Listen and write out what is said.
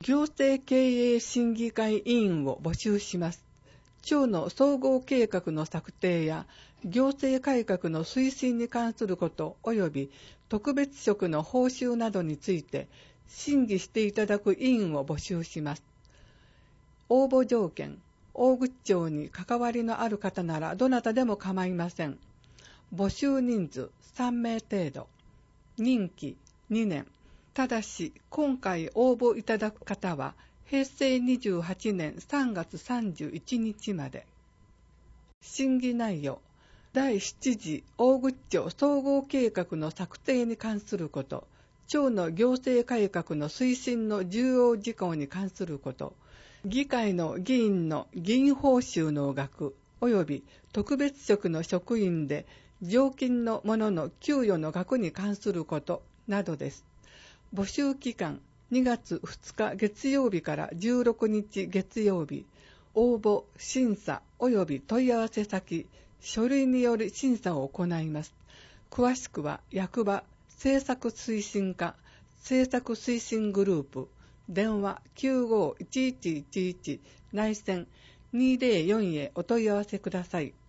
行政経営審議会委員を募集します。町の総合計画の策定や行政改革の推進に関すること及び特別職の報酬などについて審議していただく委員を募集します。応募条件、大口町に関わりのある方ならどなたでも構いません。募集人数3名程度。任期2年。ただし、今回応募いただく方は、平成28年3月31日まで。審議内容。第7次大口町総合計画の策定に関すること、町の行政改革の推進の重要事項に関すること、議会の議員の議員報酬の額、及び特別職の職員で常勤の者の給与の額に関することなどです。募集期間2月2日月曜日から16日月曜日。応募、審査及び問い合わせ先、書類による審査を行います。詳しくは役場政策推進課政策推進グループ電話 95-1111 内線204へお問い合わせください。